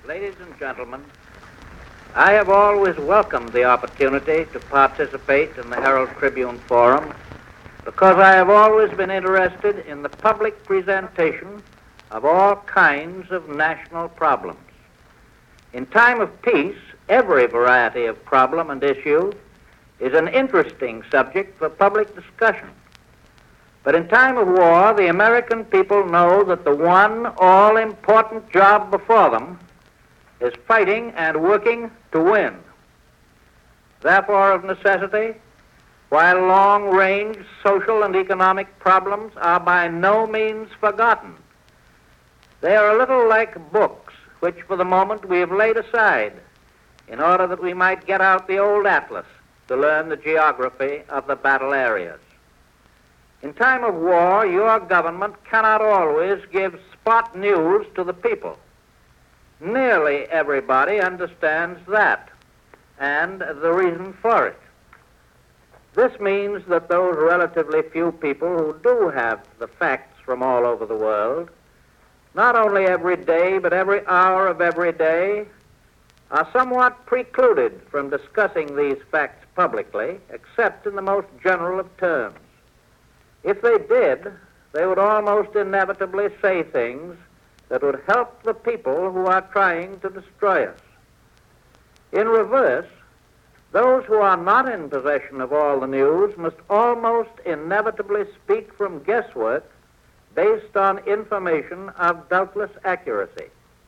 Ladies and gentlemen, I have always welcomed the opportunity to participate in the Herald Tribune Forum because I have always been interested in the public presentation of all kinds of national problems. In time of peace, every variety of problem and issue is an interesting subject for public discussion. But in time of war, the American people know that the one all-important job before them is fighting and working to win. Therefore, of necessity, while long-range social and economic problems are by no means forgotten, they are a little like books, which for the moment we have laid aside in order that we might get out the old atlas to learn the geography of the battle areas. In time of war, your government cannot always give spot news to the people. Nearly everybody understands that, and the reason for it. This means that those relatively few people who do have the facts from all over the world, not only every day, but every hour of every day, are somewhat precluded from discussing these facts publicly, except in the most general of terms. If they did, they would almost inevitably say things that would help the people who are trying to destroy us. In reverse, those who are not in possession of all the news must almost inevitably speak from guesswork based on information of doubtless accuracy.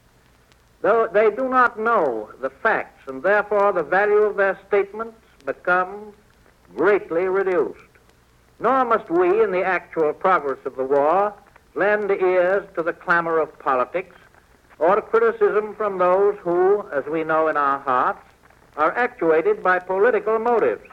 Though they do not know the facts, and therefore the value of their statements becomes greatly reduced. Nor must we, in the actual progress of the war, lend ears to the clamor of politics or to criticism from those who, as we know in our hearts, are actuated by political motives.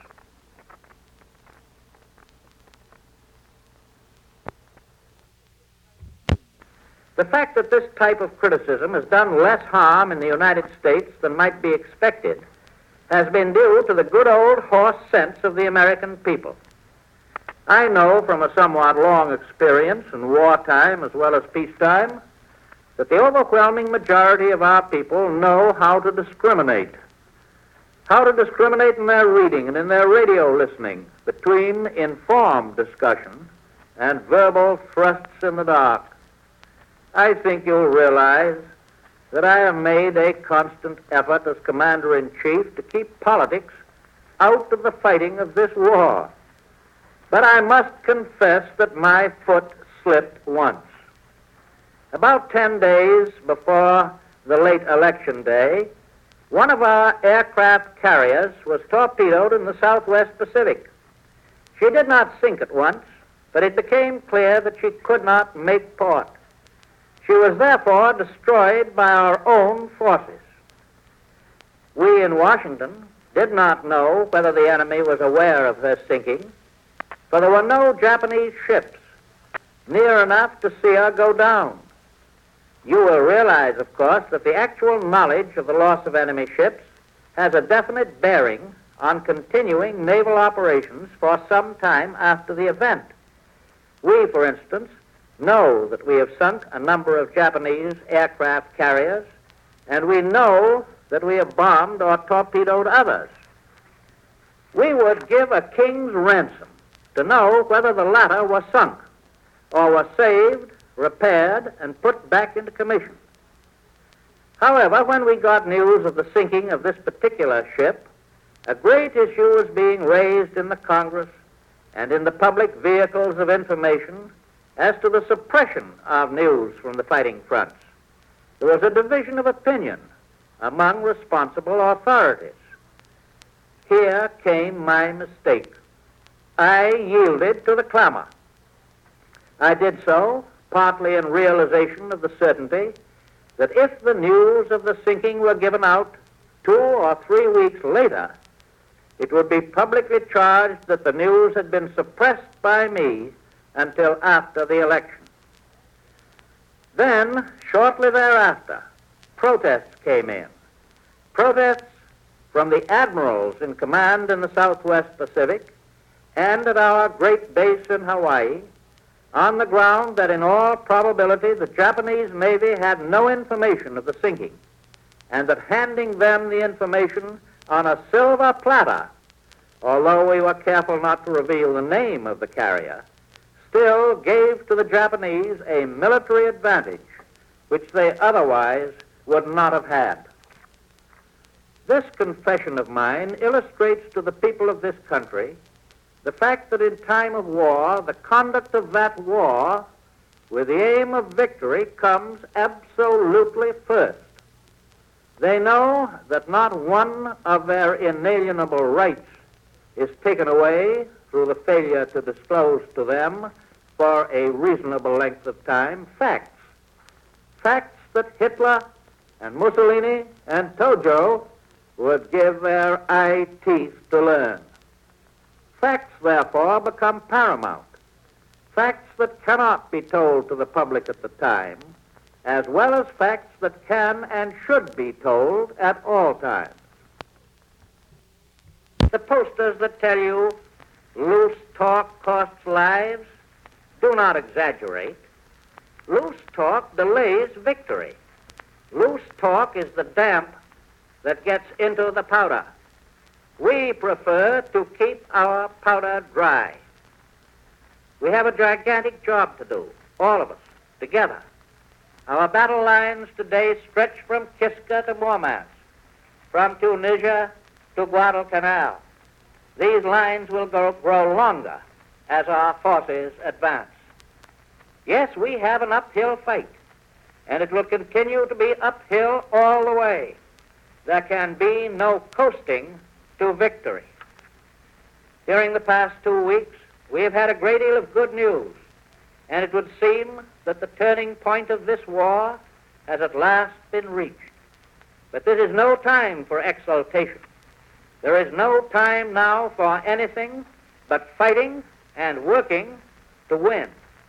The fact that this type of criticism has done less harm in the United States than might be expected has been due to the good old horse sense of the American people. I know from a somewhat long experience in wartime as well as peacetime that the overwhelming majority of our people know how to discriminate in their reading and in their radio listening between informed discussion and verbal thrusts in the dark. I think you'll realize that I have made a constant effort as Commander-in-Chief to keep politics out of the fighting of this war. But I must confess that my foot slipped once. About 10 days before the late election day, one of our aircraft carriers was torpedoed in the Southwest Pacific. She did not sink at once, but it became clear that she could not make port. She was therefore destroyed by our own forces. We in Washington did not know whether the enemy was aware of her sinking, for there were no Japanese ships near enough to see her go down. You will realize, of course, that the actual knowledge of the loss of enemy ships has a definite bearing on continuing naval operations for some time after the event. We, for instance, know that we have sunk a number of Japanese aircraft carriers, and we know that we have bombed or torpedoed others. We would give a king's ransom to know whether the latter was sunk or was saved, repaired, and put back into commission. However, when we got news of the sinking of this particular ship, a great issue was being raised in the Congress and in the public vehicles of information as to the suppression of news from the fighting fronts. There was a division of opinion among responsible authorities. Here came my mistake. I yielded to the clamor. I did so partly in realization of the certainty that if the news of the sinking were given out 2 or 3 weeks later, it would be publicly charged that the news had been suppressed by me until after the election. Then, shortly thereafter, protests came in. Protests from the admirals in command in the Southwest Pacific and at our great base in Hawaii, on the ground that in all probability the Japanese Navy had no information of the sinking, and that handing them the information on a silver platter, although we were careful not to reveal the name of the carrier, still gave to the Japanese a military advantage which they otherwise would not have had. This confession of mine illustrates to the people of this country the fact that in time of war, the conduct of that war with the aim of victory comes absolutely first. They know that not one of their inalienable rights is taken away through the failure to disclose to them for a reasonable length of time facts. Facts that Hitler and Mussolini and Tojo would give their eye teeth to learn. Facts, therefore, become paramount. Facts that cannot be told to the public at the time, as well as facts that can and should be told at all times. The posters that tell you loose talk costs lives do not exaggerate. Loose talk delays victory. Loose talk is the damp that gets into the powder. We prefer to keep our powder dry. We have a gigantic job to do, all of us, together. Our battle lines today stretch from Kiska to Murmansk, from Tunisia to Guadalcanal. These lines will grow longer as our forces advance. Yes, we have an uphill fight, and it will continue to be uphill all the way. There can be no coasting to victory. During the past 2 weeks, we have had a great deal of good news, and it would seem that the turning point of this war has at last been reached. But this is no time for exultation. There is no time now for anything but fighting and working to win.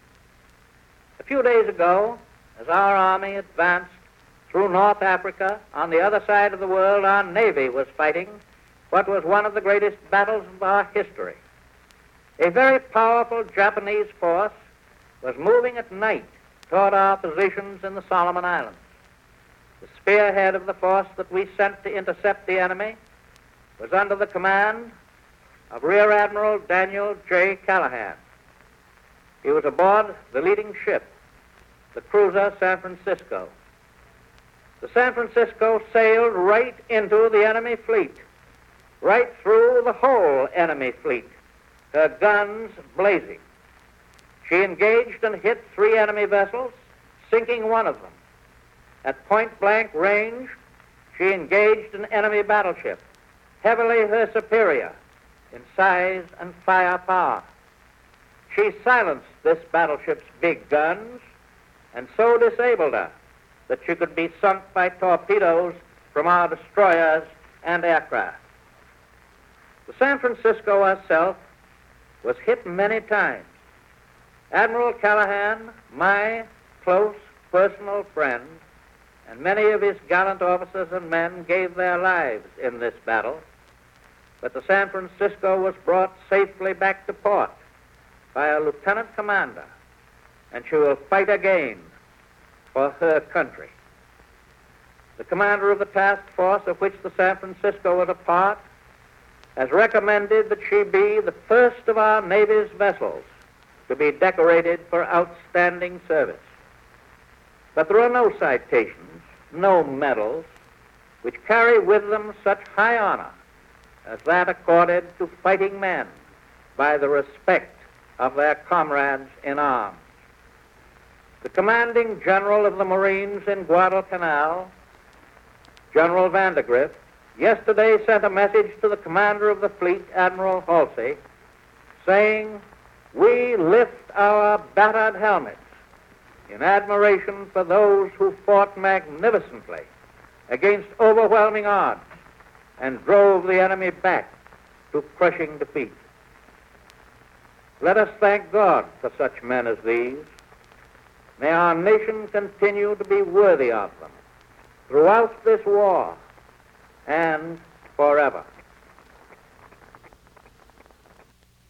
A few days ago, as our army advanced through North Africa, on the other side of the world, our Navy was fighting what was one of the greatest battles of our history. A very powerful Japanese force was moving at night toward our positions in the Solomon Islands. The spearhead of the force that we sent to intercept the enemy was under the command of Rear Admiral Daniel J. Callahan. He was aboard the leading ship, the cruiser San Francisco. The San Francisco sailed right into the enemy fleet, right through the whole enemy fleet, her guns blazing. She engaged and hit 3 enemy vessels, sinking one of them. At point-blank range, she engaged an enemy battleship, heavily her superior in size and firepower. She silenced this battleship's big guns and so disabled her that she could be sunk by torpedoes from our destroyers and aircraft. The San Francisco herself was hit many times. Admiral Callahan, my close personal friend, and many of his gallant officers and men gave their lives in this battle, but the San Francisco was brought safely back to port by a lieutenant commander, and she will fight again for her country. The commander of the task force of which the San Francisco was a part has recommended that she be the first of our Navy's vessels to be decorated for outstanding service. But there are no citations, no medals, which carry with them such high honor as that accorded to fighting men by the respect of their comrades in arms. The commanding general of the Marines in Guadalcanal, General Vandegrift, yesterday sent a message to the commander of the fleet, Admiral Halsey, saying, "We lift our battered helmets in admiration for those who fought magnificently against overwhelming odds and drove the enemy back to crushing defeat." Let us thank God for such men as these. May our nation continue to be worthy of them throughout this war and forever.